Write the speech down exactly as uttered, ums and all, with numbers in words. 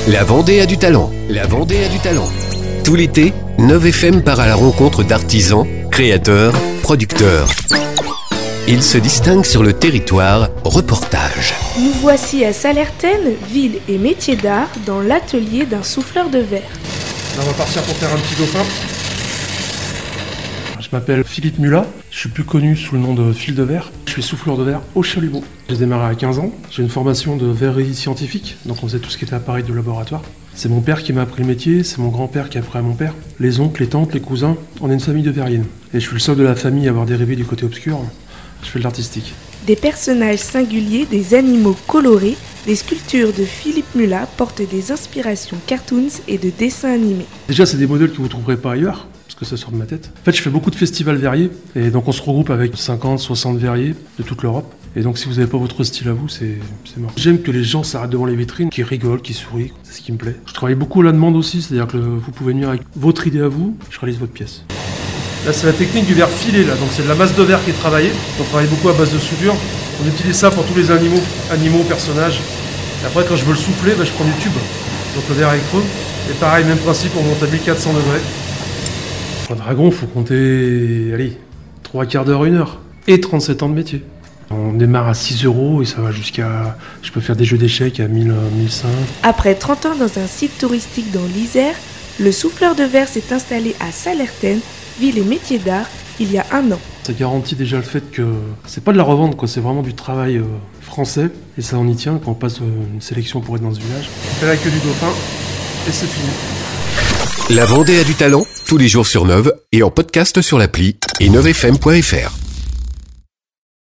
La Vendée a du talent. La Vendée a du talent. Tout l'été, neuf F M part à la rencontre d'artisans, créateurs, producteurs. Ils se distinguent sur le territoire. Reportage. Nous voici à Salertaine, ville et métier d'art, dans l'atelier d'un souffleur de verre. Là, on va partir pour faire un petit dauphin. Je m'appelle Philippe Mulat, je suis plus connu sous le nom de Fil de Verre. Je suis souffleur de verre au Chalumeau. J'ai démarré à quinze ans, j'ai une formation de verrerie scientifique, donc on faisait tout ce qui était appareil de laboratoire. C'est mon père qui m'a appris le métier, c'est mon grand-père qui a appris à mon père. Les oncles, les tantes, les cousins, on est une famille de verriers. Et je suis le seul de la famille à avoir dérivé du côté obscur. Je fais de l'artistique. Des personnages singuliers, des animaux colorés, les sculptures de Philippe Mulat portent des inspirations cartoons et de dessins animés. Déjà, c'est des modèles que vous ne trouverez pas ailleurs, parce que ça sort de ma tête. En fait, je fais beaucoup de festivals verriers, et donc on se regroupe avec cinquante, soixante verriers de toute l'Europe. Et donc si vous n'avez pas votre style à vous, c'est, c'est mort. J'aime que les gens s'arrêtent devant les vitrines, qu'ils rigolent, qu'ils sourient, c'est ce qui me plaît. Je travaille beaucoup à la demande aussi, c'est-à-dire que vous pouvez venir avec votre idée à vous, je réalise votre pièce. Là, c'est la technique du verre filé, là. Donc c'est de la masse de verre qui est travaillée. On travaille beaucoup à base de soudure. On utilise ça pour tous les animaux, animaux, personnages. Et après, quand je veux le souffler, bah, je prends du tube. Donc le verre est creux. Et pareil, même principe, on monte à mille quatre cents degrés. Pour un dragon, faut compter, allez, trois quarts d'heure, une heure. Et trente-sept ans de métier. On démarre à six euros et ça va jusqu'à... Je peux faire des jeux d'échecs à mille, mille cinq. Après trente ans dans un site touristique dans l'Isère, le souffleur de verre s'est installé à Salertaine, ville et métier d'art, il y a un an. Ça garantit déjà le fait que c'est pas de la revente, quoi. C'est vraiment du travail euh, français. Et ça, on y tient quand on passe euh, une sélection pour être dans ce village. On fait la queue du dauphin et c'est fini. La Vendée a du talent, tous les jours sur neuf et en podcast sur l'appli et neuf f m point f r.